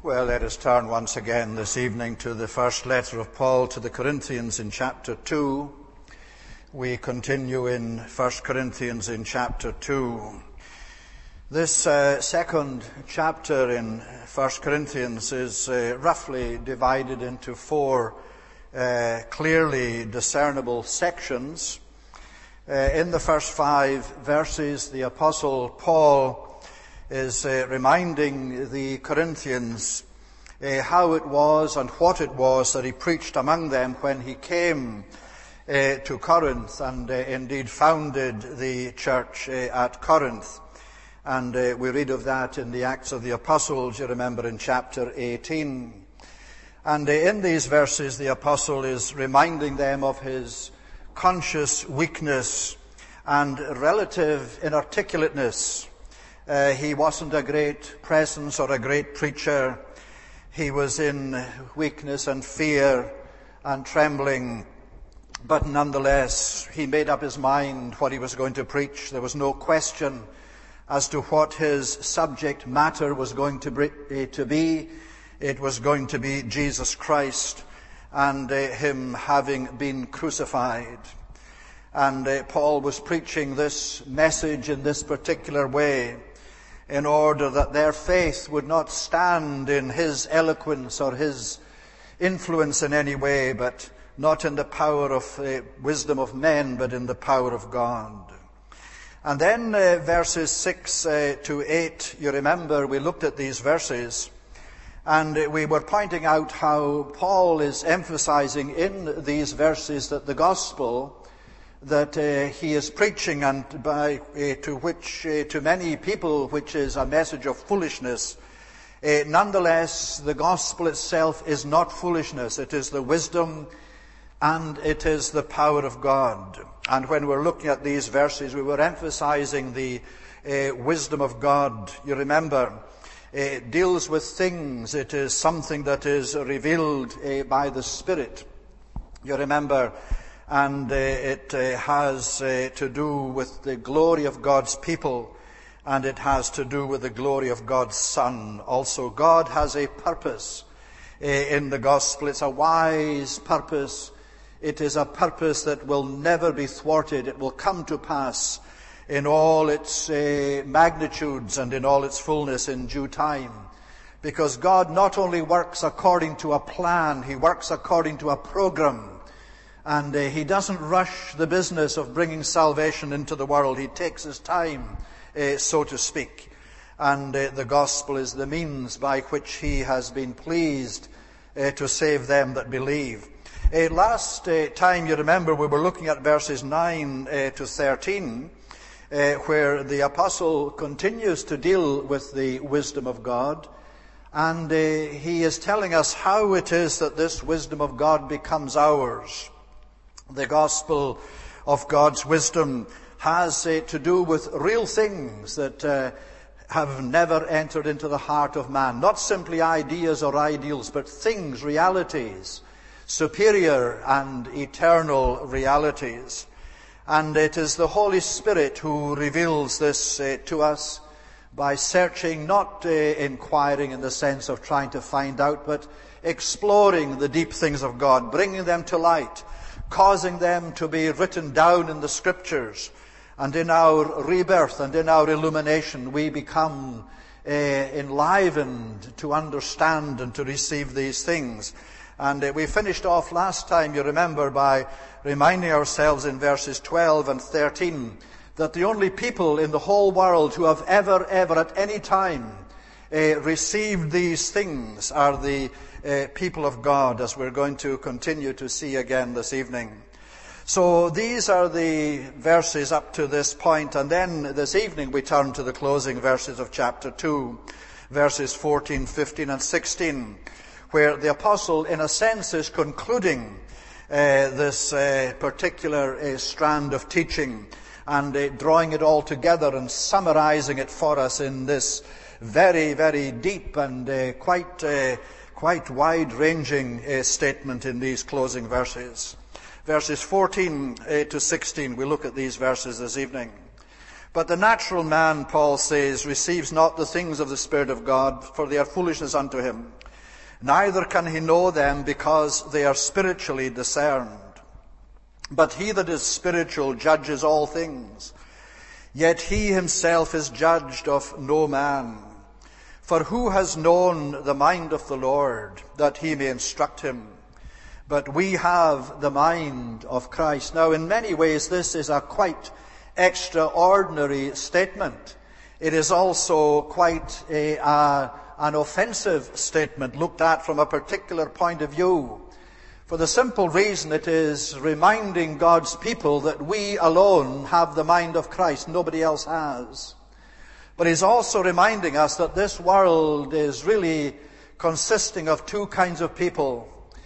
Well, let us turn once again this evening to the first letter of Paul to the Corinthians in chapter 2. We continue in 1 Corinthians in chapter 2. This second chapter in 1 Corinthians is roughly divided into four clearly discernible sections. In the first 5 verses, the Apostle Paul is reminding the Corinthians how it was and what it was that he preached among them when he came to Corinth and indeed founded the church at Corinth. And we read of that in the Acts of the Apostles, you remember, in chapter 18. And in these verses, the Apostle is reminding them of his conscious weakness and relative inarticulateness. He wasn't a great presence or a great preacher. He was in weakness and fear and trembling. But nonetheless, he made up his mind what he was going to preach. There was no question as to what his subject matter was going to be. It was going to be Jesus Christ and him having been crucified. And Paul was preaching this message in this particular way, in order that their faith would not stand in his eloquence or his influence in any way, but not in the power of wisdom of men, but in the power of God. And then verses 6 to 8, you remember we looked at these verses, and we were pointing out how Paul is emphasizing in these verses that the gospel that he is preaching, and to many people, which is a message of foolishness, nonetheless, the gospel itself is not foolishness. It is the wisdom and it is the power of God. And when we're looking at these verses, we were emphasizing the wisdom of God. You remember, it deals with things. It is something that is revealed by the Spirit. You remember, and it has to do with the glory of God's people, and it has to do with the glory of God's Son. Also, God has a purpose in the gospel. It's a wise purpose. It is a purpose that will never be thwarted. It will come to pass in all its magnitudes and in all its fullness in due time. Because God not only works according to a plan, he works according to a program. And he doesn't rush the business of bringing salvation into the world. He takes his time, so to speak. And the gospel is the means by which he has been pleased to save them that believe. Last time, you remember, we were looking at verses 9 to 13, where the apostle continues to deal with the wisdom of God. And he is telling us how it is that this wisdom of God becomes ours. The gospel of God's wisdom has to do with real things that have never entered into the heart of man. Not simply ideas or ideals, but things, realities, superior and eternal realities. And it is the Holy Spirit who reveals this to us by searching, not inquiring in the sense of trying to find out, but exploring the deep things of God, bringing them to light, causing them to be written down in the Scriptures. And in our rebirth and in our illumination, we become enlivened to understand and to receive these things. And we finished off last time, you remember, by reminding ourselves in verses 12 and 13 that the only people in the whole world who have ever at any time received these things are the people of God, as we're going to continue to see again this evening. So these are the verses up to this point, and then this evening we turn to the closing verses of chapter 2, verses 14, 15 and 16, where the apostle in a sense is concluding this particular strand of teaching and drawing it all together and summarizing it for us in this very, very deep and quite wide-ranging statement in these closing verses. Verses 14 to 16, we look at these verses this evening. But the natural man, Paul says, receives not the things of the Spirit of God, for they are foolishness unto him. Neither can he know them, because they are spiritually discerned. But he that is spiritual judges all things, yet he himself is judged of no man. For who has known the mind of the Lord, that he may instruct him? But we have the mind of Christ. Now, in many ways, this is a quite extraordinary statement. It is also quite an offensive statement looked at from a particular point of view. For the simple reason it is reminding God's people that we alone have the mind of Christ, nobody else has. But he's also reminding us that this world is really consisting of two kinds of people.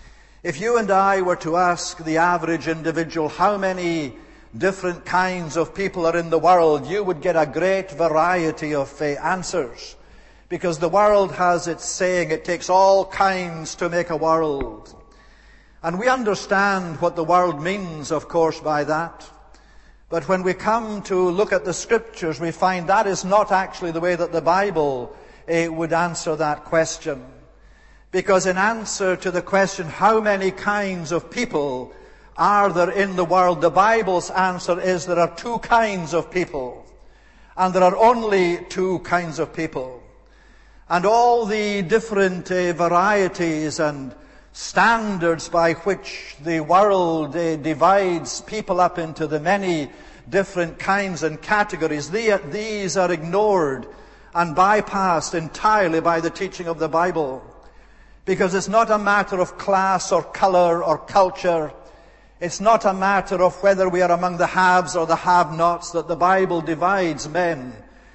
If you and I were to ask the average individual how many different kinds of people are in the world, you would get a great variety of answers. Because the world has its saying, it takes all kinds to make a world. And we understand what the world means, of course, by that. But when we come to look at the Scriptures, we find that is not actually the way that the Bible would answer that question. Because in answer to the question, how many kinds of people are there in the world, the Bible's answer is there are two kinds of people. And there are only two kinds of people. And all the different varieties and standards by which the world divides people up into the many different kinds and categories, these are ignored and bypassed entirely by the teaching of the Bible. Because it's not a matter of class or color or culture. It's not a matter of whether we are among the haves or the have-nots that the Bible divides men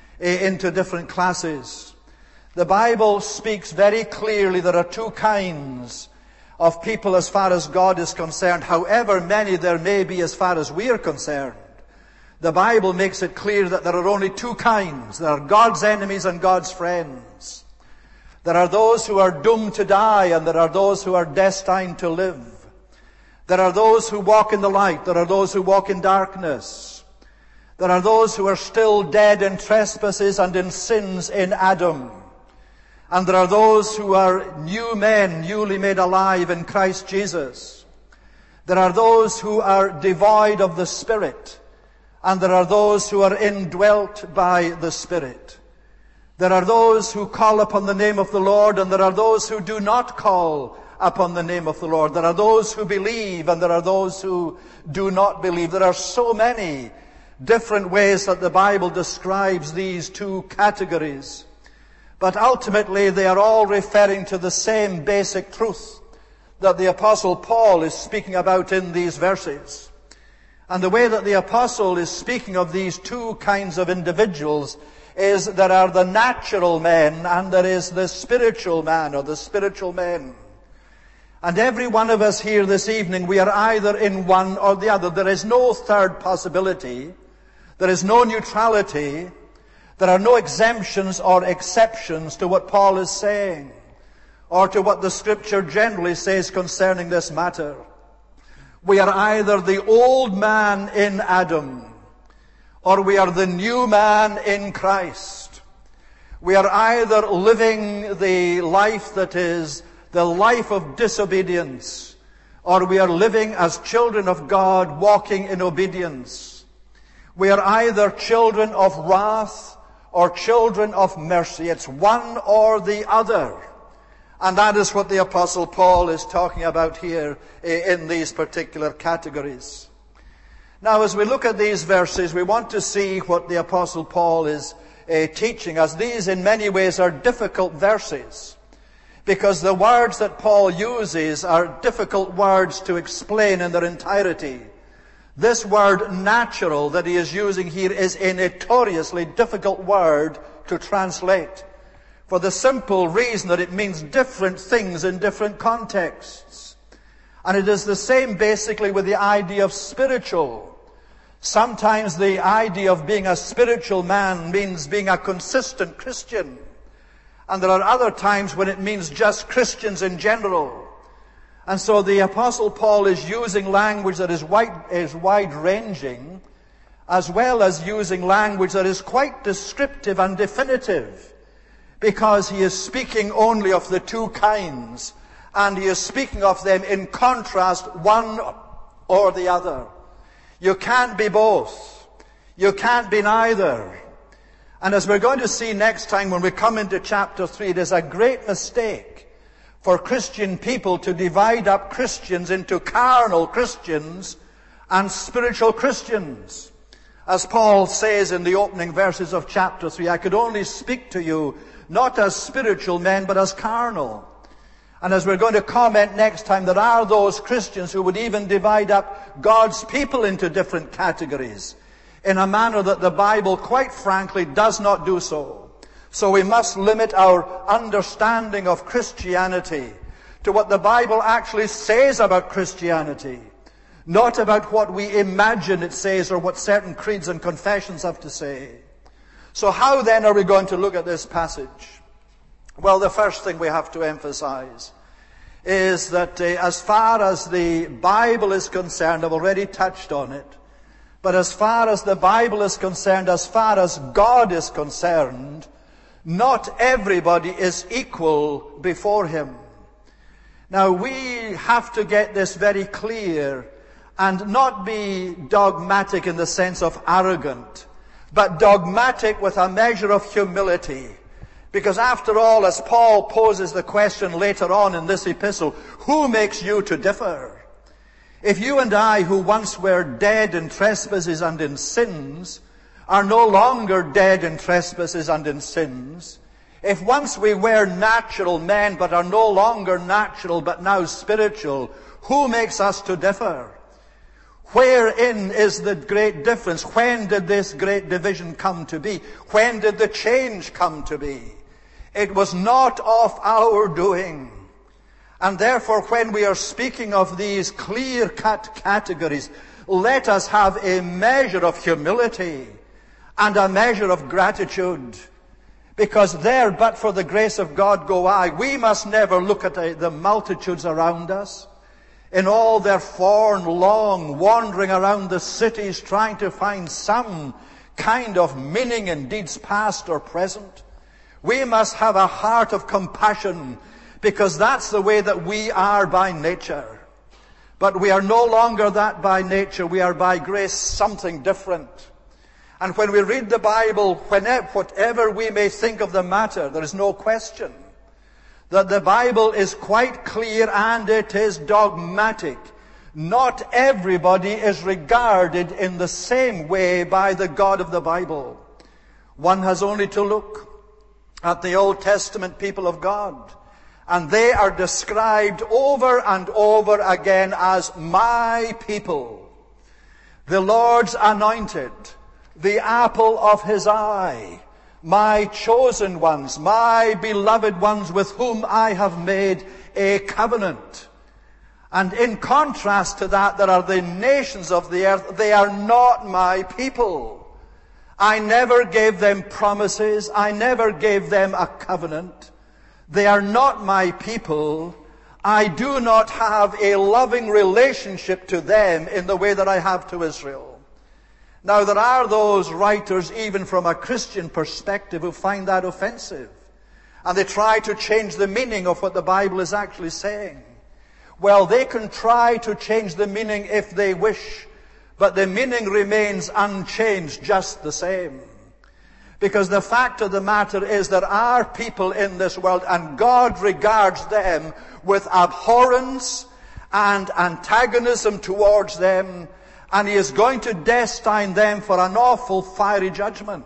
into different classes. The Bible speaks very clearly there are two kinds of people as far as God is concerned, however many there may be as far as we are concerned. The Bible makes it clear that there are only two kinds. There are God's enemies and God's friends. There are those who are doomed to die, and there are those who are destined to live. There are those who walk in the light. There are those who walk in darkness. There are those who are still dead in trespasses and in sins in Adam. And there are those who are new men, newly made alive in Christ Jesus. There are those who are devoid of the Spirit. And there are those who are indwelt by the Spirit. There are those who call upon the name of the Lord, and there are those who do not call upon the name of the Lord. There are those who believe, and there are those who do not believe. There are so many different ways that the Bible describes these two categories. But ultimately, they are all referring to the same basic truth that the Apostle Paul is speaking about in these verses. And the way that the Apostle is speaking of these two kinds of individuals is there are the natural men and there is the spiritual man or the spiritual men. And every one of us here this evening, we are either in one or the other. There is no third possibility. There is no neutrality. There are no exemptions or exceptions to what Paul is saying, or to what the Scripture generally says concerning this matter. We are either the old man in Adam, or we are the new man in Christ. We are either living the life that is the life of disobedience, or we are living as children of God, walking in obedience. We are either children of wrath or children of mercy. It's one or the other. And that is what the Apostle Paul is talking about here in these particular categories. Now, as we look at these verses, we want to see what the Apostle Paul is teaching us. These, in many ways, are difficult verses, because the words that Paul uses are difficult words to explain in their entirety. This word natural that he is using here is a notoriously difficult word to translate, for the simple reason that it means different things in different contexts. And it is the same basically with the idea of spiritual. Sometimes the idea of being a spiritual man means being a consistent Christian. And there are other times when it means just Christians in general. And so the Apostle Paul is using language that is wide-ranging, as well as using language that is quite descriptive and definitive, because he is speaking only of the two kinds, and he is speaking of them in contrast, one or the other. You can't be both. You can't be neither. And as we're going to see next time when we come into chapter 3, it is a great mistake for Christian people to divide up Christians into carnal Christians and spiritual Christians. As Paul says in the opening verses of chapter 3, I could only speak to you not as spiritual men, but as carnal. And as we're going to comment next time, there are those Christians who would even divide up God's people into different categories in a manner that the Bible, quite frankly, does not do so. So we must limit our understanding of Christianity to what the Bible actually says about Christianity, not about what we imagine it says or what certain creeds and confessions have to say. So how then are we going to look at this passage? Well, the first thing we have to emphasize is that as far as the Bible is concerned, I've already touched on it, but as far as the Bible is concerned, as far as God is concerned, not everybody is equal before him. Now, we have to get this very clear and not be dogmatic in the sense of arrogant, but dogmatic with a measure of humility. Because after all, as Paul poses the question later on in this epistle, who makes you to differ? If you and I, who once were dead in trespasses and in sins, are no longer dead in trespasses and in sins, if once we were natural men but are no longer natural but now spiritual, who makes us to differ? Wherein is the great difference? When did this great division come to be? When did the change come to be? It was not of our doing. And therefore, when we are speaking of these clear-cut categories, let us have a measure of humility and a measure of gratitude. Because there, but for the grace of God go I. We must never look at the multitudes around us in all their forlorn long wandering around the cities trying to find some kind of meaning in deeds past or present. We must have a heart of compassion, because that's the way that we are by nature. But we are no longer that by nature. We are by grace something different. And when we read the Bible, whatever we may think of the matter, there is no question that the Bible is quite clear and it is dogmatic. Not everybody is regarded in the same way by the God of the Bible. One has only to look at the Old Testament people of God, and they are described over and over again as my people, the Lord's anointed, the apple of his eye, my chosen ones, my beloved ones with whom I have made a covenant. And in contrast to that, there are the nations of the earth. They are not my people. I never gave them promises. I never gave them a covenant. They are not my people. I do not have a loving relationship to them in the way that I have to Israel. Now, there are those writers, even from a Christian perspective, who find that offensive. And they try to change the meaning of what the Bible is actually saying. Well, they can try to change the meaning if they wish, but the meaning remains unchanged just the same. Because the fact of the matter is there are people in this world, and God regards them with abhorrence and antagonism towards them, and he is going to destine them for an awful fiery judgment.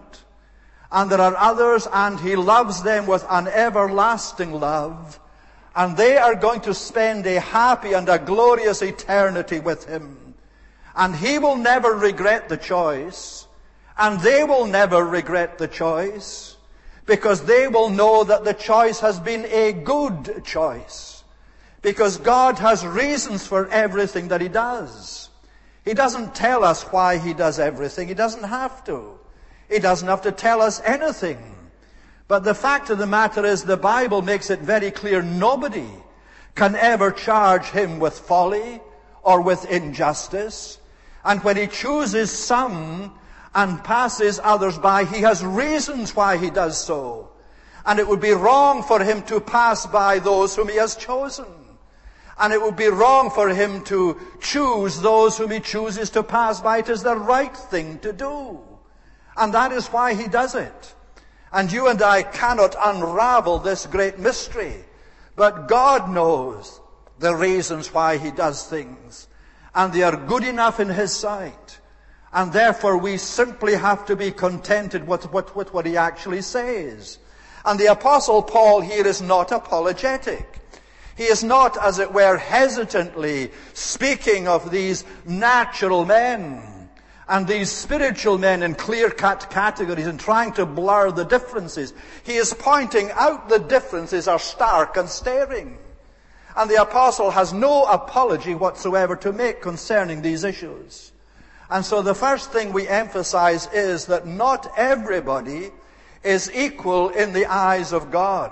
And there are others, and he loves them with an everlasting love, and they are going to spend a happy and a glorious eternity with him. And he will never regret the choice, and they will never regret the choice, because they will know that the choice has been a good choice, because God has reasons for everything that he does. He doesn't tell us why he does everything. He doesn't have to. He doesn't have to tell us anything. But the fact of the matter is, the Bible makes it very clear nobody can ever charge him with folly or with injustice. And when he chooses some and passes others by, he has reasons why he does so. And it would be wrong for him to pass by those whom he has chosen. And it would be wrong for him to choose those whom he chooses to pass by. It is the right thing to do. And that is why he does it. And you and I cannot unravel this great mystery. But God knows the reasons why he does things. And they are good enough in his sight. And therefore we simply have to be contented with what he actually says. And the Apostle Paul here is not apologetic. He is not, as it were, hesitantly speaking of these natural men and these spiritual men in clear-cut categories and trying to blur the differences. He is pointing out the differences are stark and staring. And the apostle has no apology whatsoever to make concerning these issues. And so the first thing we emphasize is that not everybody is equal in the eyes of God.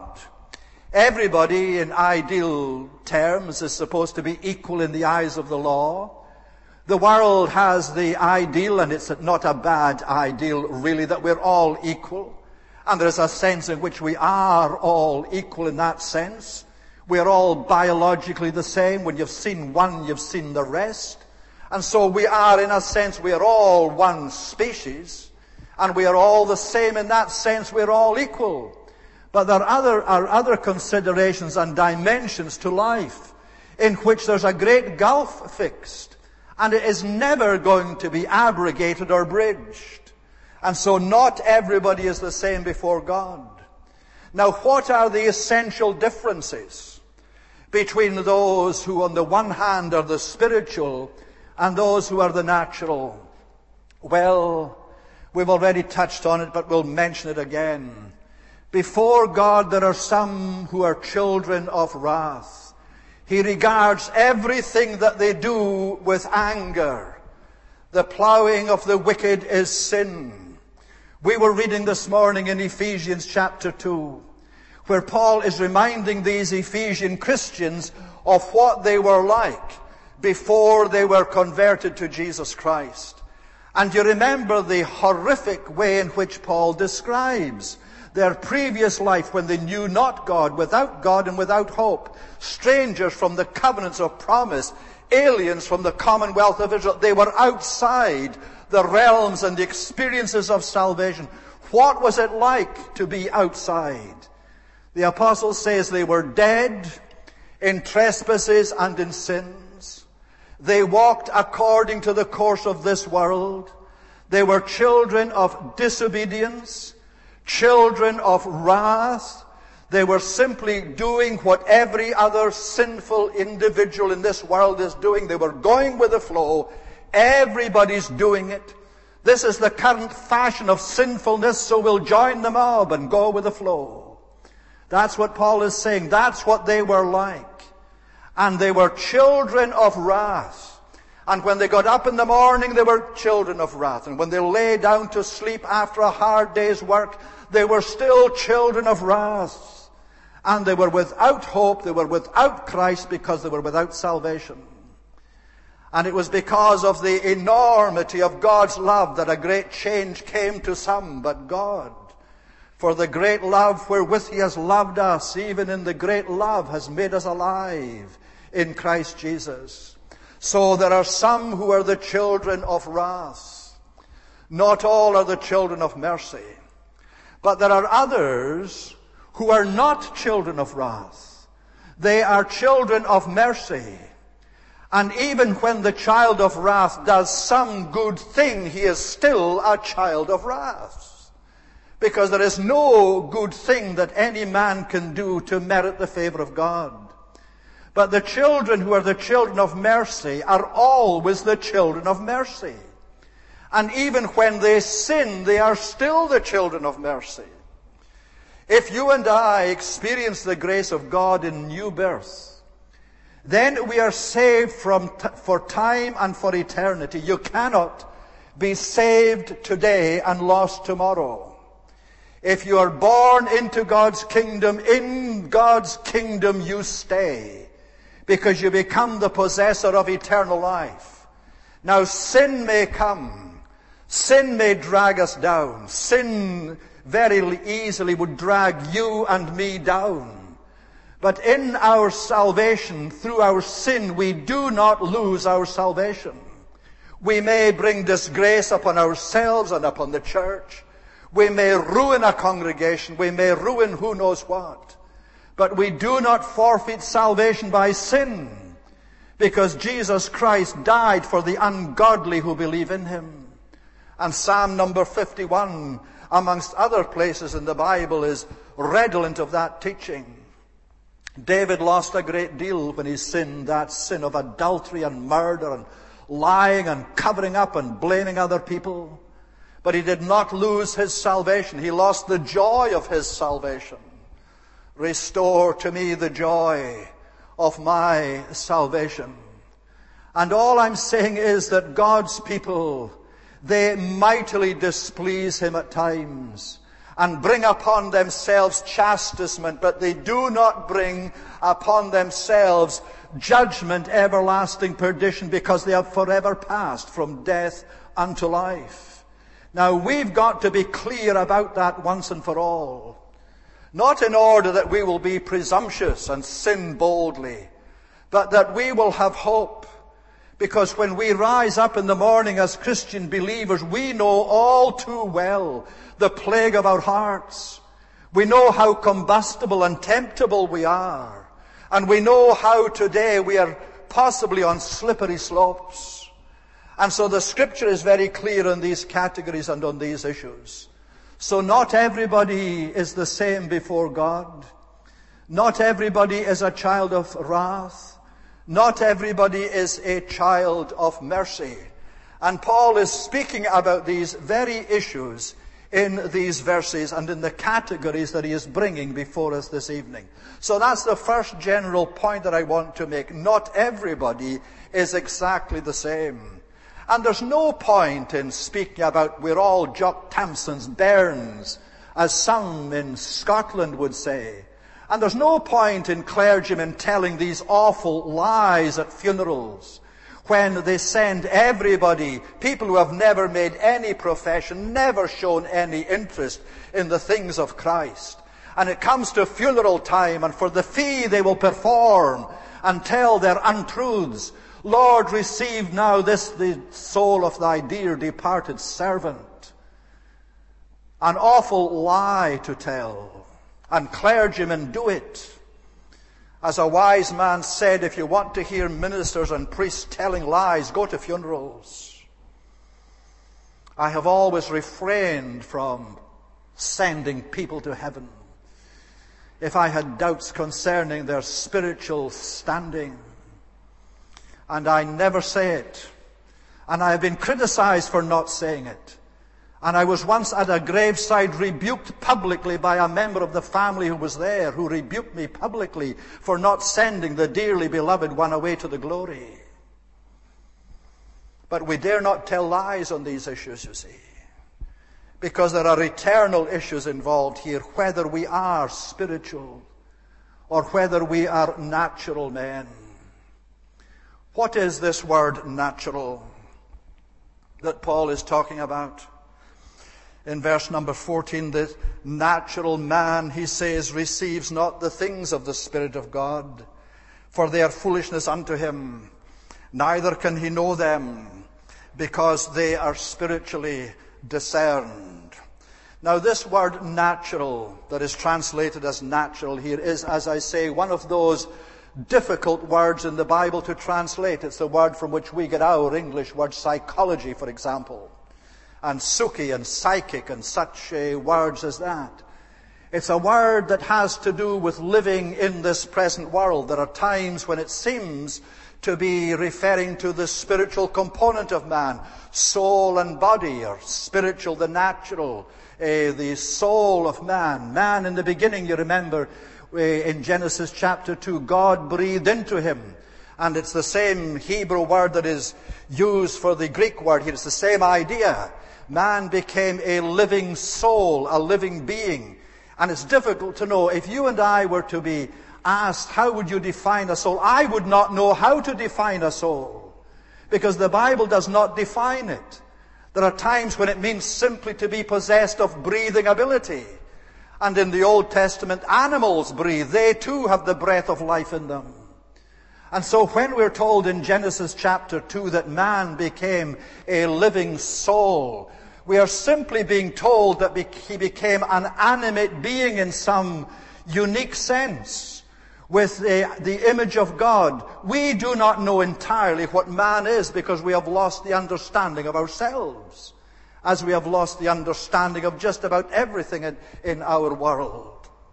Everybody, in ideal terms, is supposed to be equal in the eyes of the law. The world has the ideal, and it's not a bad ideal, really, that we're all equal. And there's a sense in which we are all equal in that sense. We're all biologically the same. When you've seen one, you've seen the rest. And so we are, in a sense, we are all one species. And we are all the same in that sense. We're all equal. But there are other considerations and dimensions to life in which there's a great gulf fixed. And it is never going to be abrogated or bridged. And so not everybody is the same before God. Now, what are the essential differences between those who on the one hand are the spiritual and those who are the natural? Well, we've already touched on it, but we'll mention it again. Before God, there are some who are children of wrath. He regards everything that they do with anger. The plowing of the wicked is sin. We were reading this morning in Ephesians chapter 2, where Paul is reminding these Ephesian Christians of what they were like before they were converted to Jesus Christ. And you remember the horrific way in which Paul describes their previous life when they knew not God, without God and without hope, strangers from the covenants of promise, aliens from the commonwealth of Israel. They were outside the realms and the experiences of salvation. What was it like to be outside? The apostle says they were dead in trespasses and in sins. They walked according to the course of this world. They were children of disobedience, children of wrath. They were simply doing what every other sinful individual in this world is doing. They were going with the flow. Everybody's doing it. This is the current fashion of sinfulness, so we'll join the mob and go with the flow. That's what Paul is saying. That's what they were like. And they were children of wrath. And when they got up in the morning, they were children of wrath. And when they lay down to sleep after a hard day's work, they were still children of wrath. And they were without hope, they were without Christ because they were without salvation. And it was because of the enormity of God's love that a great change came to some but God. For the great love wherewith He has loved us, even in the great love, has made us alive in Christ Jesus. So there are some who are the children of wrath. Not all are the children of mercy. But there are others who are not children of wrath. They are children of mercy. And even when the child of wrath does some good thing, he is still a child of wrath. Because there is no good thing that any man can do to merit the favor of God. But the children who are the children of mercy are always the children of mercy. And even when they sin, they are still the children of mercy. If you and I experience the grace of God in new birth, then we are saved for time and for eternity. You cannot be saved today and lost tomorrow. If you are born into God's kingdom, in God's kingdom you stay, because you become the possessor of eternal life. Now sin may come. Sin may drag us down. Sin very easily would drag you and me down. But in our salvation, through our sin, we do not lose our salvation. We may bring disgrace upon ourselves and upon the church. We may ruin a congregation. We may ruin who knows what. But we do not forfeit salvation by sin, because Jesus Christ died for the ungodly who believe in him. And Psalm number 51, amongst other places in the Bible, is redolent of that teaching. David lost a great deal when he sinned, that sin of adultery and murder and lying and covering up and blaming other people. But he did not lose his salvation. He lost the joy of his salvation. Restore to me the joy of my salvation. And all I'm saying is that God's people, they mightily displease him at times and bring upon themselves chastisement, but they do not bring upon themselves judgment, everlasting perdition, because they have forever passed from death unto life. Now, we've got to be clear about that once and for all. Not in order that we will be presumptuous and sin boldly, but that we will have hope. Because when we rise up in the morning as Christian believers, we know all too well the plague of our hearts. We know how combustible and temptable we are. And we know how today we are possibly on slippery slopes. And so the Scripture is very clear on these categories and on these issues. So not everybody is the same before God. Not everybody is a child of wrath. Not everybody is a child of mercy. And Paul is speaking about these very issues in these verses and in the categories that he is bringing before us this evening. So that's the first general point that I want to make. Not everybody is exactly the same. And there's no point in speaking about we're all Jock Tamson's bairns, as some in Scotland would say. And there's no point in clergymen telling these awful lies at funerals when they send everybody, people who have never made any profession, never shown any interest in the things of Christ. And it comes to funeral time, and for the fee they will perform and tell their untruths. Lord, receive now this, the soul of thy dear departed servant. An awful lie to tell. And clergymen do it. As a wise man said, if you want to hear ministers and priests telling lies, go to funerals. I have always refrained from sending people to heaven if I had doubts concerning their spiritual standing. And I never say it. And I have been criticized for not saying it. And I was once at a graveside rebuked publicly by a member of the family who was there, who rebuked me publicly for not sending the dearly beloved one away to the glory. But we dare not tell lies on these issues, you see, because there are eternal issues involved here, whether we are spiritual or whether we are natural men. What is this word natural that Paul is talking about? In verse number 14, the natural man, he says, receives not the things of the Spirit of God, for they are foolishness unto him. Neither can he know them, because they are spiritually discerned. Now this word natural, that is translated as natural here, is, as I say, one of those difficult words in the Bible to translate. It's the word from which we get our English word psychology, for example, and psyche and psychic and such words as that. It's a word that has to do with living in this present world. There are times when it seems to be referring to the spiritual component of man, soul and body, or spiritual, the natural, the soul of man. Man in the beginning, you remember, in Genesis chapter 2, God breathed into him. And it's the same Hebrew word that is used for the Greek word here. It's the same idea. Man became a living soul, a living being. And it's difficult to know. If you and I were to be asked, how would you define a soul? I would not know how to define a soul, because the Bible does not define it. There are times when it means simply to be possessed of breathing ability. And in the Old Testament, animals breathe. They too have the breath of life in them. And so when we're told in Genesis chapter 2 that man became a living soul, we are simply being told that he became an animate being in some unique sense, with the image of God. We do not know entirely what man is because we have lost the understanding of ourselves, as we have lost the understanding of just about everything in our world.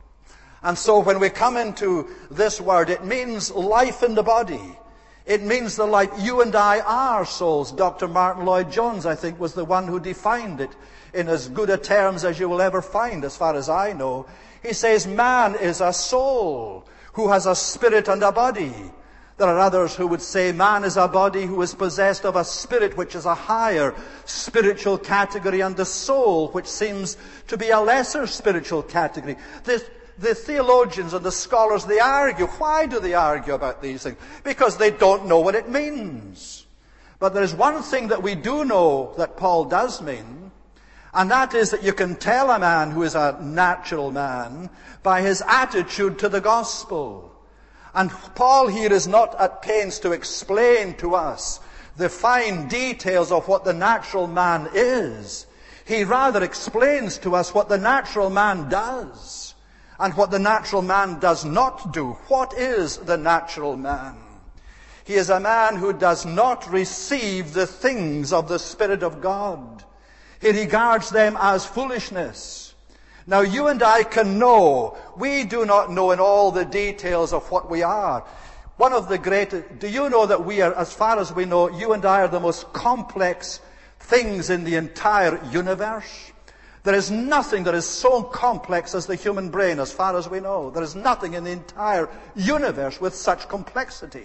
And so when we come into this word, it means life in the body. It means the life. You and I are souls. Dr. Martin Lloyd-Jones, I think, was the one who defined it in as good a terms as you will ever find, as far as I know. He says man is a soul who has a spirit and a body. There are others who would say man is a body who is possessed of a spirit, which is a higher spiritual category, and the soul, which seems to be a lesser spiritual category. The theologians and the scholars, they argue. Why do they argue about these things? Because they don't know what it means. But there is one thing that we do know that Paul does mean, and that is that you can tell a man who is a natural man by his attitude to the gospel. And Paul here is not at pains to explain to us the fine details of what the natural man is. He rather explains to us what the natural man does and what the natural man does not do. What is the natural man? He is a man who does not receive the things of the Spirit of God. He regards them as foolishness. Now you and I can know. We do not know in all the details of what we are. One of the greatest, do you know that we are, as far as we know, you and I are the most complex things in the entire universe? There is nothing that is so complex as the human brain, as far as we know. There is nothing in the entire universe with such complexity.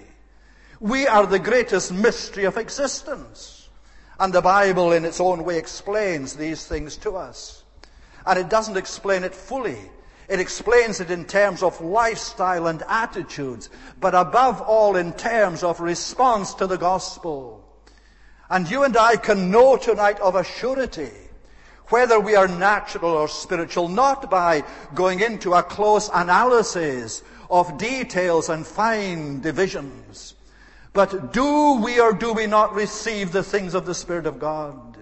We are the greatest mystery of existence. And the Bible, in its own way, explains these things to us. And it doesn't explain it fully. It explains it in terms of lifestyle and attitudes, but above all in terms of response to the gospel. And you and I can know tonight of a surety whether we are natural or spiritual, not by going into a close analysis of details and fine divisions, but do we or do we not receive the things of the Spirit of God?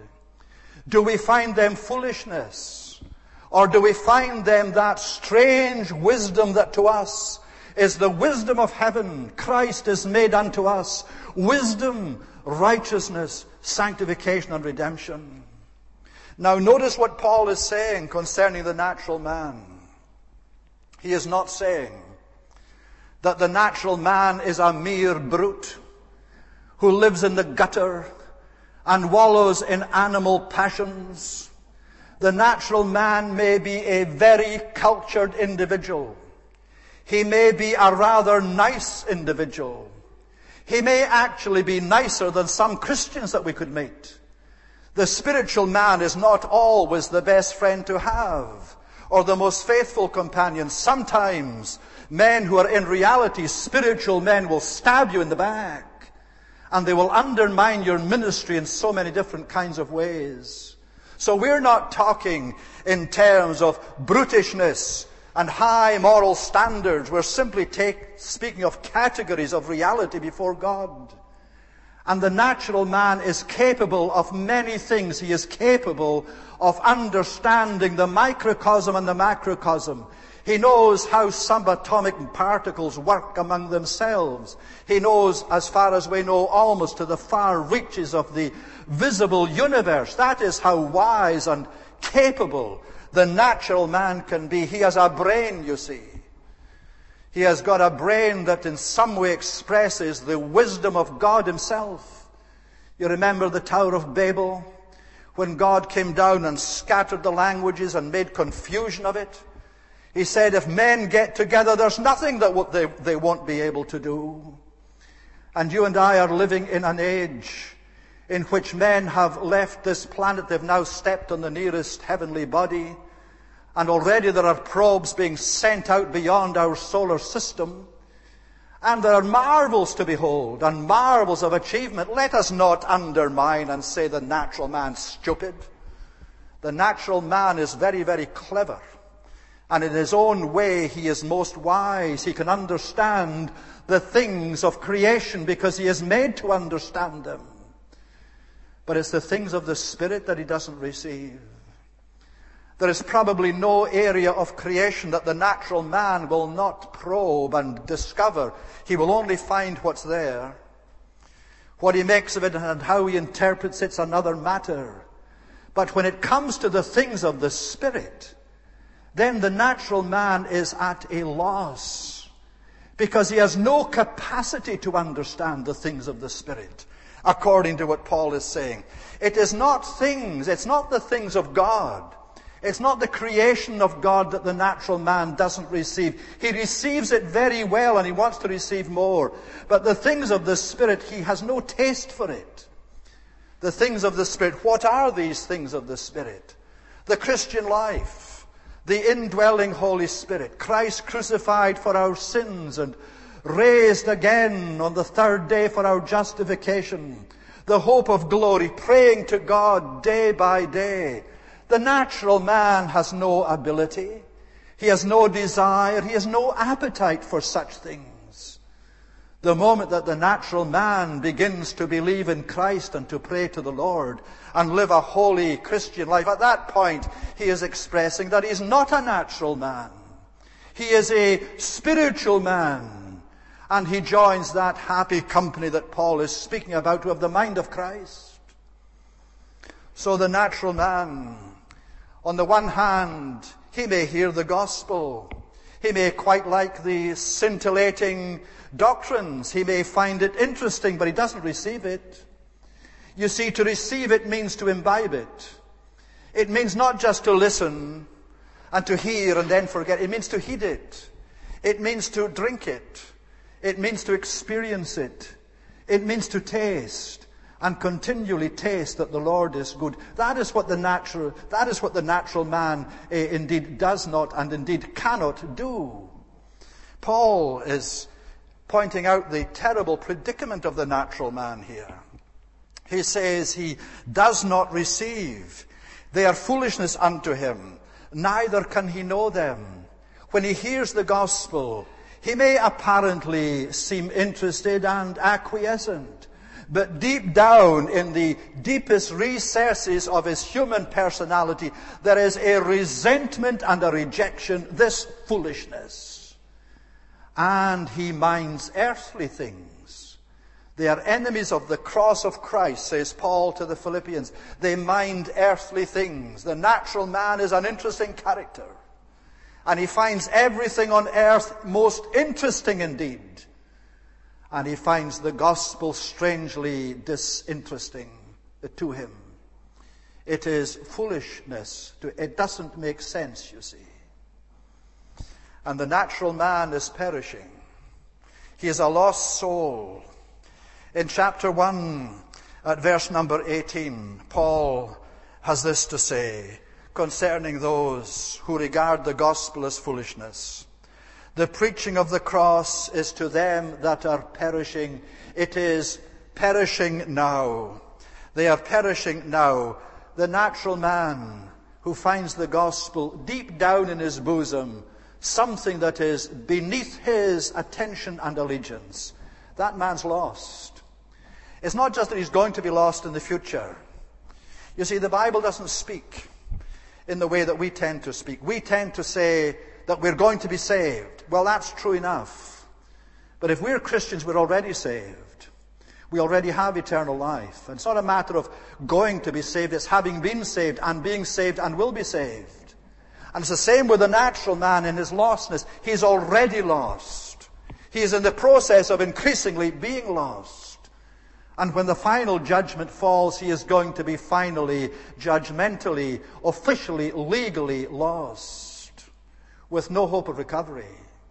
Do we find them foolishness? Or do we find them that strange wisdom that to us is the wisdom of heaven? Christ is made unto us wisdom, righteousness, sanctification, and redemption. Now notice what Paul is saying concerning the natural man. He is not saying that the natural man is a mere brute who lives in the gutter and wallows in animal passions. The natural man may be a very cultured individual. He may be a rather nice individual. He may actually be nicer than some Christians that we could meet. The spiritual man is not always the best friend to have or the most faithful companion. Sometimes men who are in reality spiritual men will stab you in the back, and they will undermine your ministry in so many different kinds of ways. So we're not talking in terms of brutishness and high moral standards. We're simply speaking of categories of reality before God. And the natural man is capable of many things. He is capable of understanding the microcosm and the macrocosm. He knows how subatomic particles work among themselves. He knows, as far as we know, almost to the far reaches of the visible universe. That is how wise and capable the natural man can be. He has a brain, you see. He has got a brain that in some way expresses the wisdom of God himself. You remember the Tower of Babel, when God came down and scattered the languages and made confusion of it? He said, if men get together, there's nothing that they won't be able to do. And you and I are living in an age in which men have left this planet. They've now stepped on the nearest heavenly body. And already there are probes being sent out beyond our solar system. And there are marvels to behold and marvels of achievement. Let us not undermine and say the natural man's stupid. The natural man is very, very clever. And in his own way, he is most wise. He can understand the things of creation because he is made to understand them. But it's the things of the Spirit that he doesn't receive. There is probably no area of creation that the natural man will not probe and discover. He will only find what's there. What he makes of it and how he interprets it's another matter. But when it comes to the things of the Spirit, then the natural man is at a loss, because he has no capacity to understand the things of the Spirit, according to what Paul is saying. It is not things, it's not the things of God. It's not the creation of God that the natural man doesn't receive. He receives it very well and he wants to receive more. But the things of the Spirit, he has no taste for it. The things of the Spirit, what are these things of the Spirit? The Christian life, the indwelling Holy Spirit, Christ crucified for our sins and raised again on the third day for our justification, the hope of glory, praying to God day by day. The natural man has no ability. He has no desire. He has no appetite for such things. The moment that the natural man begins to believe in Christ and to pray to the Lord and live a holy Christian life, at that point he is expressing that he's not a natural man. He is a spiritual man. And he joins that happy company that Paul is speaking about, who have the mind of Christ. So the natural man, on the one hand, he may hear the gospel. He may quite like the scintillating doctrines. He may find it interesting, but he doesn't receive it. You see, to receive it means to imbibe it. It means not just to listen and to hear and then forget. It means to heed it. It means to drink it. It means to experience it. It means to taste and continually taste that the Lord is good. That is what the natural man indeed does not and indeed cannot do. Paul is pointing out the terrible predicament of the natural man here. He says he does not receive. They are foolishness unto him, neither can he know them. When he hears the gospel, he may apparently seem interested and acquiescent, but deep down in the deepest recesses of his human personality, there is a resentment and a rejection, this foolishness. And he minds earthly things. They are enemies of the cross of Christ, says Paul to the Philippians. They mind earthly things. The natural man is an interesting character. And he finds everything on earth most interesting indeed. And he finds the gospel strangely disinteresting to him. It is foolishness. It doesn't make sense, you see. And the natural man is perishing. He is a lost soul. In chapter 1, at verse number 18, Paul has this to say concerning those who regard the gospel as foolishness. The preaching of the cross is to them that are perishing. It is perishing now. They are perishing now. The natural man who finds the gospel deep down in his bosom, something that is beneath his attention and allegiance, that man's lost. It's not just that he's going to be lost in the future. You see, the Bible doesn't speak in the way that we tend to speak. We tend to say that we're going to be saved. Well, that's true enough. But if we're Christians, we're already saved. We already have eternal life. And it's not a matter of going to be saved. It's having been saved and being saved and will be saved. And it's the same with the natural man in his lostness. He's already lost. He is in the process of increasingly being lost. And when the final judgment falls, he is going to be finally, judgmentally, officially, legally lost, with no hope of recovery.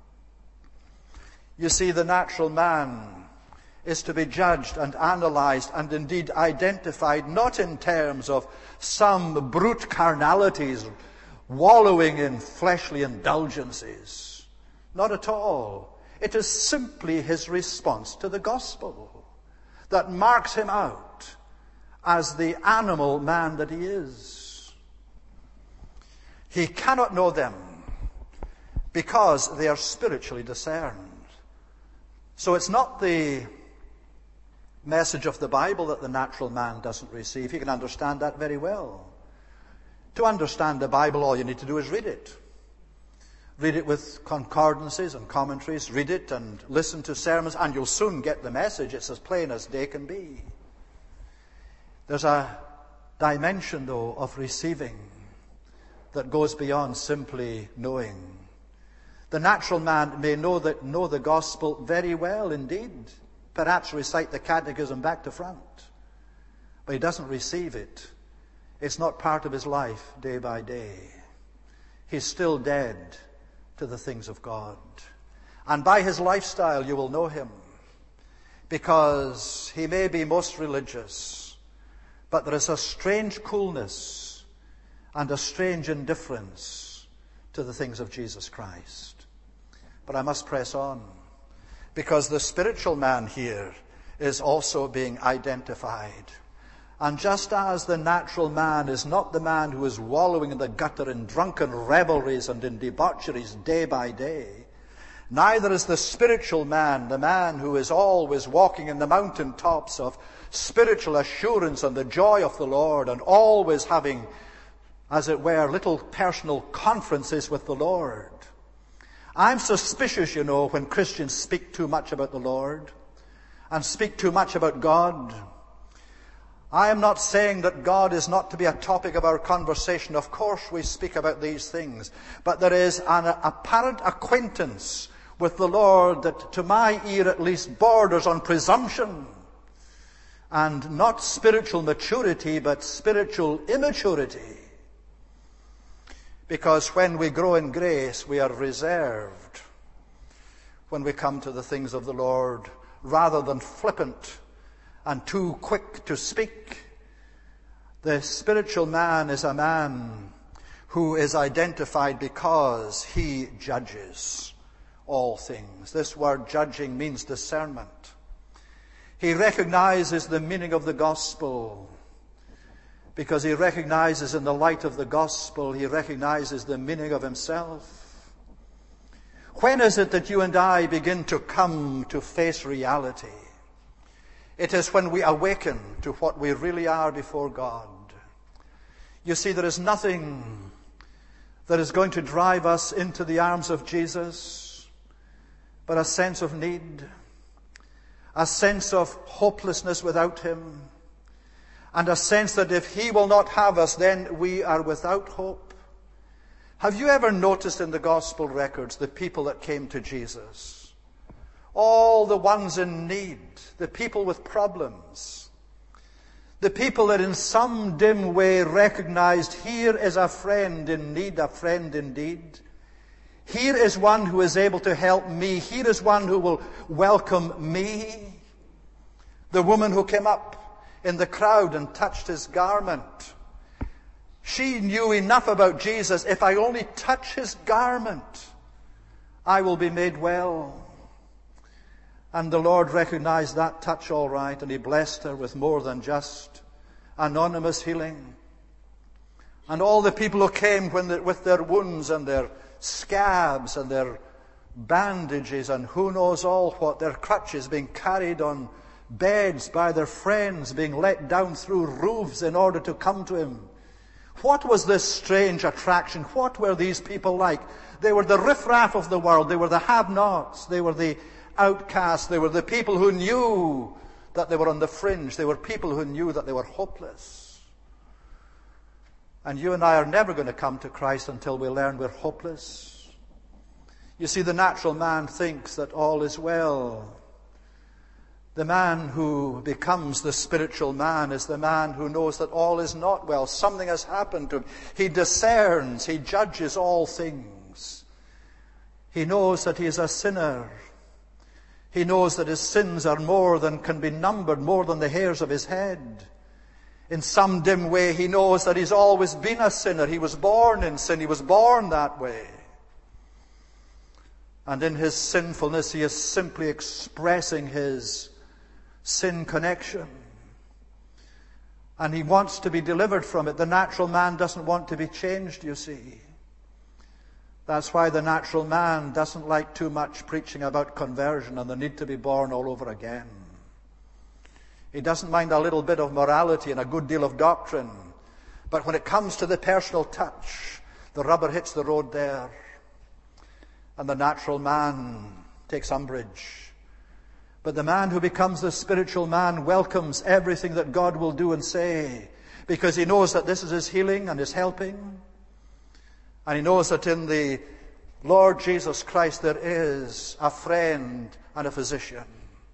You see, the natural man is to be judged and analyzed and indeed identified not in terms of some brute carnalities wallowing in fleshly indulgences. Not at all. It is simply his response to the gospel that marks him out as the animal man that he is. He cannot know them because they are spiritually discerned. So it's not the message of the Bible that the natural man doesn't receive. He can understand that very well. To understand the Bible, all you need to do is read it. Read it with concordances and commentaries. Read it and listen to sermons, and you'll soon get the message. It's as plain as day can be. There's a dimension, though, of receiving that goes beyond simply knowing. The natural man may know the gospel very well indeed, perhaps recite the catechism back to front, but he doesn't receive it. It's not part of his life day by day. He's still dead to the things of God. And by his lifestyle you will know him, because he may be most religious, but there is a strange coolness and a strange indifference to the things of Jesus Christ. But I must press on, because the spiritual man here is also being identified. And just as the natural man is not the man who is wallowing in the gutter in drunken revelries and in debaucheries day by day, neither is the spiritual man the man who is always walking in the mountain tops of spiritual assurance and the joy of the Lord, and always having, as it were, little personal conferences with the Lord. I'm suspicious, when Christians speak too much about the Lord and speak too much about God. I am not saying that God is not to be a topic of our conversation. Of course we speak about these things. But there is an apparent acquaintance with the Lord that, to my ear at least, borders on presumption. And not spiritual maturity, but spiritual immaturity. Because when we grow in grace, we are reserved when we come to the things of the Lord, rather than flippant and too quick to speak. The spiritual man is a man who is identified because he judges all things. This word judging means discernment. He recognizes the meaning of the gospel because he recognizes in the light of the gospel, he recognizes the meaning of himself. When is it that you and I begin to come to face reality? It is when we awaken to what we really are before God. You see, there is nothing that is going to drive us into the arms of Jesus but a sense of need, a sense of hopelessness without him, and a sense that if he will not have us, then we are without hope. Have you ever noticed in the gospel records the people that came to Jesus? All the ones in need, the people with problems, the people that in some dim way recognized, here is a friend in need, a friend indeed. Here is one who is able to help me. Here is one who will welcome me. The woman who came up in the crowd and touched his garment. She knew enough about Jesus. If I only touch his garment, I will be made well. And the Lord recognized that touch all right, and he blessed her with more than just anonymous healing. And all the people who came with their wounds and their scabs and their bandages and who knows all what, their crutches being carried on beds by their friends, being let down through roofs in order to come to him. What was this strange attraction? What were these people like? They were the riffraff of the world. They were the have-nots. They were the outcasts. They were the people who knew that they were on the fringe. They were people who knew that they were hopeless. And you and I are never going to come to Christ until we learn we're hopeless. You see, the natural man thinks that all is well. The man who becomes the spiritual man is the man who knows that all is not well. Something has happened to him. He discerns, he judges all things. He knows that he is a sinner. He knows that his sins are more than can be numbered, more than the hairs of his head. In some dim way, he knows that he's always been a sinner. He was born in sin. He was born that way. And in his sinfulness, he is simply expressing his sin connection. And he wants to be delivered from it. The natural man doesn't want to be changed, you see. That's why the natural man doesn't like too much preaching about conversion and the need to be born all over again. He doesn't mind a little bit of morality and a good deal of doctrine. But when it comes to the personal touch, the rubber hits the road there. And the natural man takes umbrage. But the man who becomes the spiritual man welcomes everything that God will do and say, because he knows that this is his healing and his helping. And he knows that in the Lord Jesus Christ there is a friend and a physician.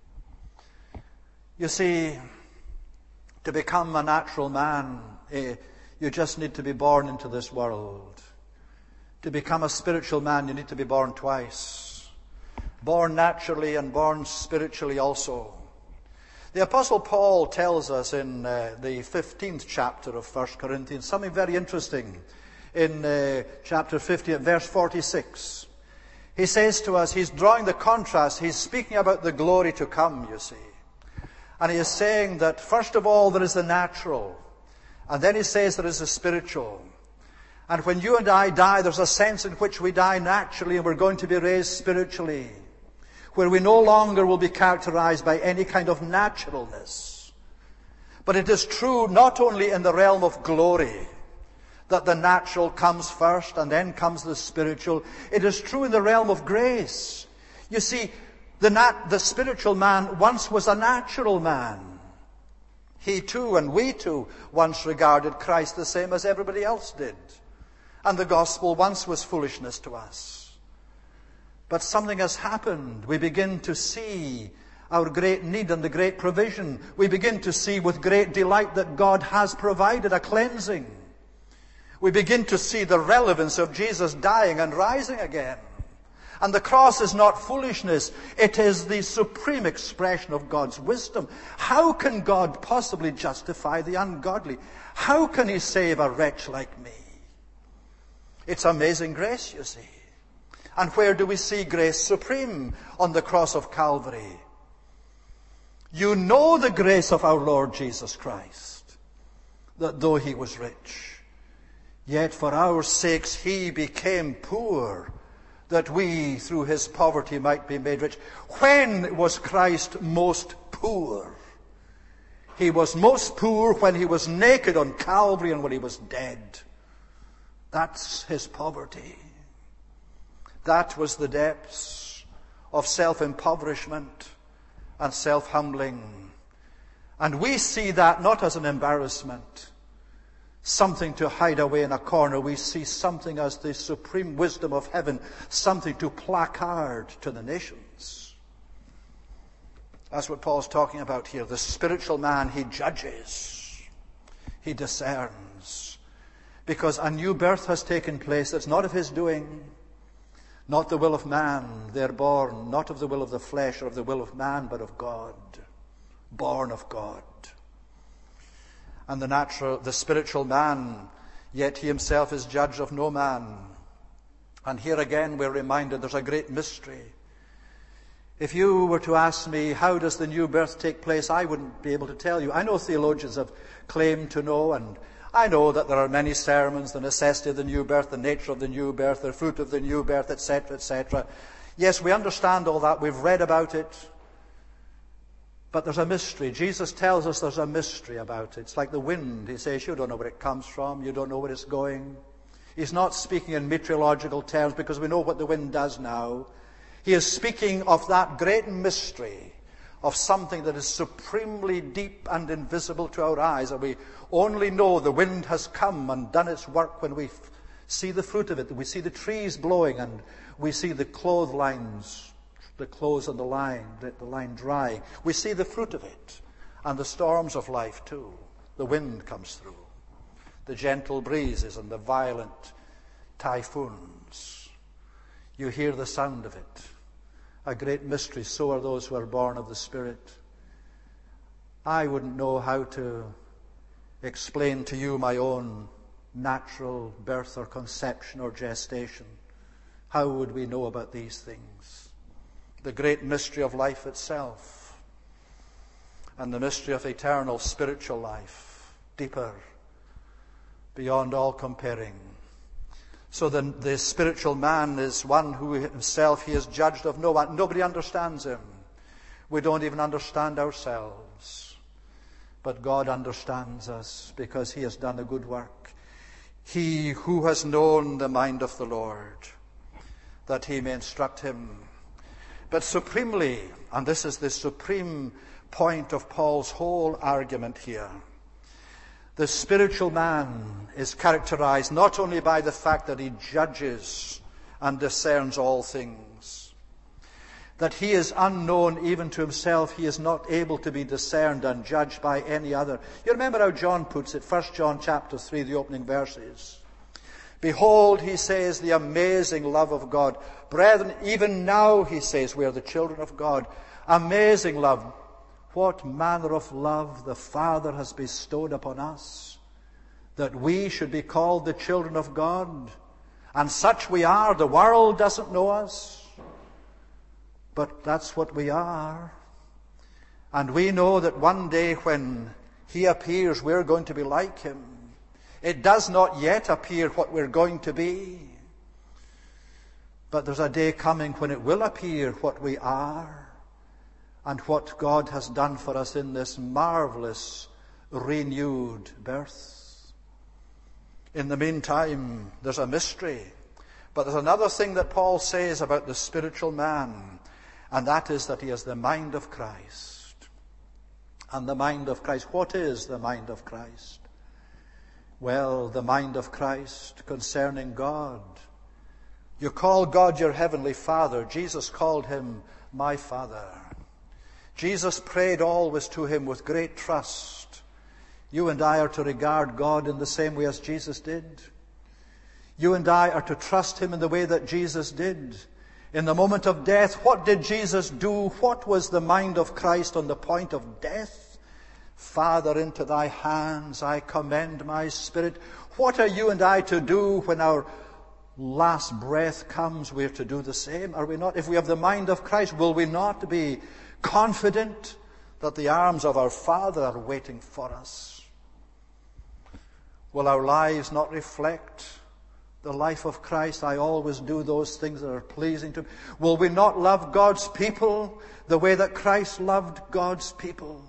You see, to become a natural man, you just need to be born into this world. To become a spiritual man, you need to be born twice. Born naturally and born spiritually also. The Apostle Paul tells us in the 15th chapter of 1 Corinthians something very interesting. In chapter 50 at verse 46. He says to us, he's drawing the contrast, he's speaking about the glory to come, you see. And he is saying that first of all there is the natural, and then he says there is the spiritual. And when you and I die, there's a sense in which we die naturally and we're going to be raised spiritually, where we no longer will be characterized by any kind of naturalness. But it is true not only in the realm of glory, that the natural comes first and then comes the spiritual. It is true in the realm of grace. You see, the spiritual man once was a natural man. He too and we too once regarded Christ the same as everybody else did. And the gospel once was foolishness to us. But something has happened. We begin to see our great need and the great provision. We begin to see with great delight that God has provided a cleansing. We begin to see the relevance of Jesus dying and rising again. And the cross is not foolishness. It is the supreme expression of God's wisdom. How can God possibly justify the ungodly? How can he save a wretch like me? It's amazing grace, you see. And where do we see grace supreme? On the cross of Calvary. You know the grace of our Lord Jesus Christ, that though he was rich, yet for our sakes he became poor, that we through his poverty might be made rich. When was Christ most poor? He was most poor when he was naked on Calvary and when he was dead. That's his poverty. That was the depths of self-impoverishment and self-humbling. And we see that not as an embarrassment, something to hide away in a corner. We see something as the supreme wisdom of heaven, something to placard to the nations. That's what Paul's talking about here. The spiritual man, he judges, he discerns, because a new birth has taken place that's not of his doing, not the will of man. They're born not of the will of the flesh or of the will of man, but of God, born of God. And the spiritual man, yet he himself is judge of no man. And here again we're reminded there's a great mystery. If you were to ask me, how does the new birth take place, I wouldn't be able to tell you. I know theologians have claimed to know, and I know that there are many sermons, the necessity of the new birth, the nature of the new birth, the fruit of the new birth, etc., etc. Yes, we understand all that. We've read about it. But there's a mystery. Jesus tells us there's a mystery about it. It's like the wind. He says, you don't know where it comes from. You don't know where it's going. He's not speaking in meteorological terms because we know what the wind does now. He is speaking of that great mystery of something that is supremely deep and invisible to our eyes. And we only know the wind has come and done its work when we see the fruit of it. We see the trees blowing and we see the clotheslines, the clothes on the line drying. We see the fruit of it. And the storms of life too. The wind comes through. The gentle breezes and the violent typhoons. You hear the sound of it. A great mystery. So are those who are born of the Spirit. I wouldn't know how to explain to you my own natural birth or conception or gestation. How would we know about these things? The great mystery of life itself and the mystery of eternal spiritual life, deeper, beyond all comparing. So the spiritual man is one who himself he is judged of no one. Nobody understands him. We don't even understand ourselves. But God understands us because he has done a good work. He who has known the mind of the Lord, that he may instruct him. But supremely, and this is the supreme point of Paul's whole argument here, the spiritual man is characterized not only by the fact that he judges and discerns all things, that he is unknown even to himself. He is not able to be discerned and judged by any other. You remember how John puts it, 1 John chapter 3, the opening verses. Behold, he says, the amazing love of God. Brethren, even now, he says, we are the children of God. Amazing love. What manner of love the Father has bestowed upon us, that we should be called the children of God. And such we are. The world doesn't know us, but that's what we are. And we know that one day when he appears, we're going to be like him. It does not yet appear what we're going to be, but there's a day coming when it will appear what we are and what God has done for us in this marvelous renewed birth. In the meantime, there's a mystery. But there's another thing that Paul says about the spiritual man, and that is that he has the mind of Christ. And the mind of Christ. What is the mind of Christ? Well, the mind of Christ concerning God. You call God your heavenly Father. Jesus called him my Father. Jesus prayed always to him with great trust. You and I are to regard God in the same way as Jesus did. You and I are to trust him in the way that Jesus did. In the moment of death, what did Jesus do? What was the mind of Christ on the point of death? Father, into thy hands I commend my spirit. What are you and I to do when our last breath comes? We're to do the same, are we not? If we have the mind of Christ, will we not be confident that the arms of our Father are waiting for us? Will our lives not reflect the life of Christ? I always do those things that are pleasing to him. Will we not love God's people the way that Christ loved God's people?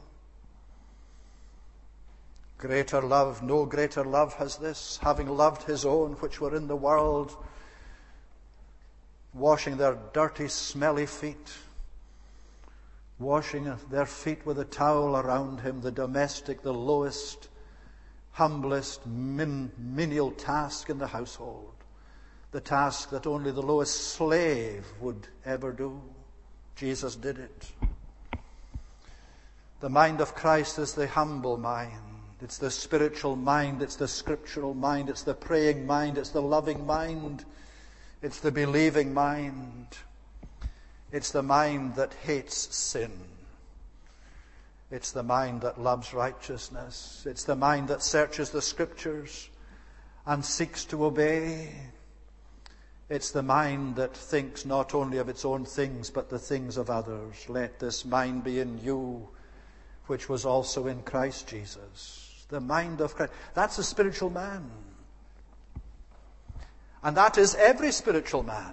Greater love, no greater love has this, having loved his own which were in the world, washing their dirty, smelly feet, washing their feet with a towel around him, the domestic, the lowest, humblest, menial task in the household, the task that only the lowest slave would ever do. Jesus did it. The mind of Christ is the humble mind. It's the spiritual mind. It's the scriptural mind. It's the praying mind. It's the loving mind. It's the believing mind. It's the mind that hates sin. It's the mind that loves righteousness. It's the mind that searches the scriptures and seeks to obey. It's the mind that thinks not only of its own things, but the things of others. Let this mind be in you, which was also in Christ Jesus. The mind of Christ. That's a spiritual man. And that is every spiritual man.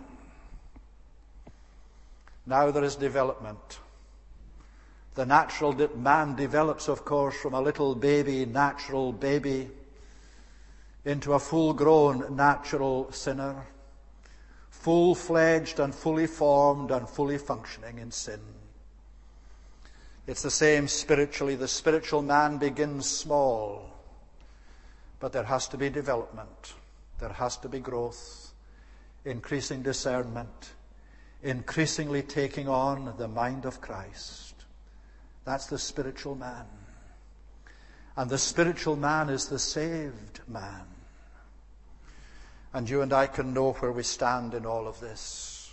Now there is development. The natural man develops, of course, from a little baby, natural baby, into a full-grown natural sinner, full-fledged and fully formed and fully functioning in sin. It's the same spiritually. The spiritual man begins small, but there has to be development. There has to be growth, increasing discernment, increasingly taking on the mind of Christ. That's the spiritual man. And the spiritual man is the saved man. And you and I can know where we stand in all of this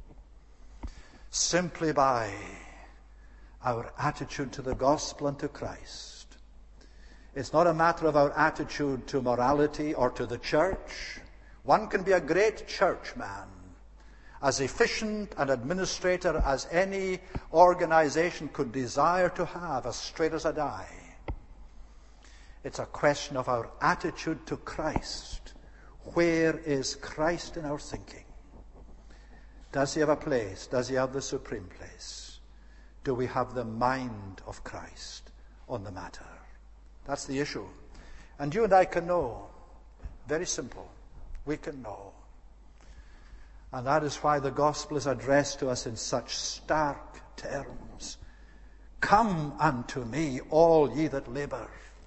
simply by our attitude to the gospel and to Christ. It's not a matter of our attitude to morality or to the church. One can be a great church man as efficient an administrator as any organization could desire to have, as straight as a die. It's a question of our attitude to Christ. Where is Christ in our thinking? Does he have a place? Does he have the supreme place? Do we have the mind of Christ on the matter? That's the issue. And you and I can know. Very simple. We can know. And that is why the gospel is addressed to us in such stark terms. Come unto me, all ye that labor.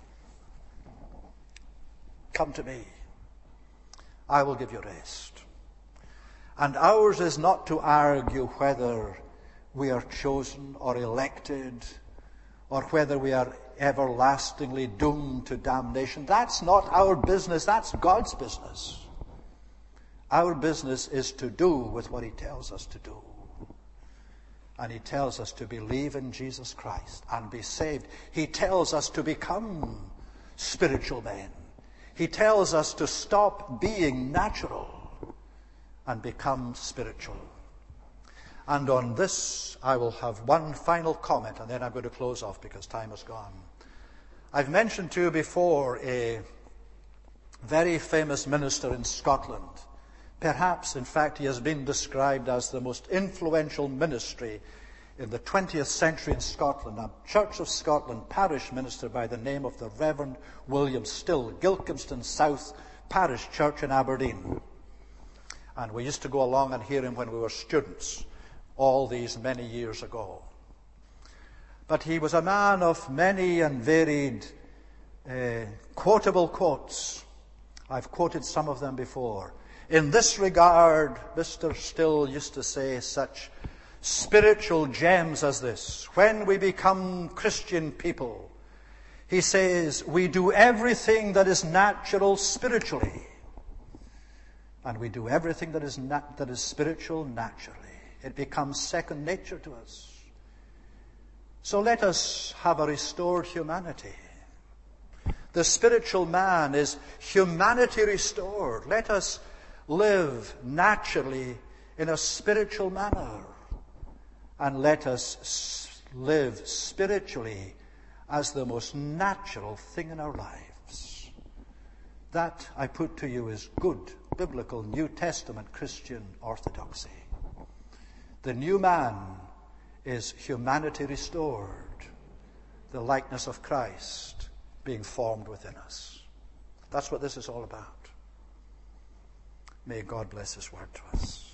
Come to me. I will give you rest. And ours is not to argue whether we are chosen or elected, or whether we are everlastingly doomed to damnation. That's not our business. That's God's business. Our business is to do with what he tells us to do. And he tells us to believe in Jesus Christ and be saved. He tells us to become spiritual men. He tells us to stop being natural and become spiritual. And on this, I will have one final comment, and then I'm going to close off because time has gone. I've mentioned to you before a very famous minister in Scotland. Perhaps, in fact, he has been described as the most influential ministry in the 20th century in Scotland, a Church of Scotland parish minister by the name of the Reverend William Still, Gilcomston South Parish Church in Aberdeen. And we used to go along and hear him when we were students, all these many years ago. But he was a man of many and varied quotable quotes. I've quoted some of them before. In this regard, Mr. Still used to say such spiritual gems as this. When we become Christian people, he says, we do everything that is natural spiritually. And we do everything that is spiritual naturally. It becomes second nature to us. So let us have a restored humanity. The spiritual man is humanity restored. Let us live naturally in a spiritual manner. And let us live spiritually as the most natural thing in our lives. That, I put to you, is good, biblical, New Testament Christian orthodoxy. The new man is humanity restored, the likeness of Christ being formed within us. That's what this is all about. May God bless his word to us.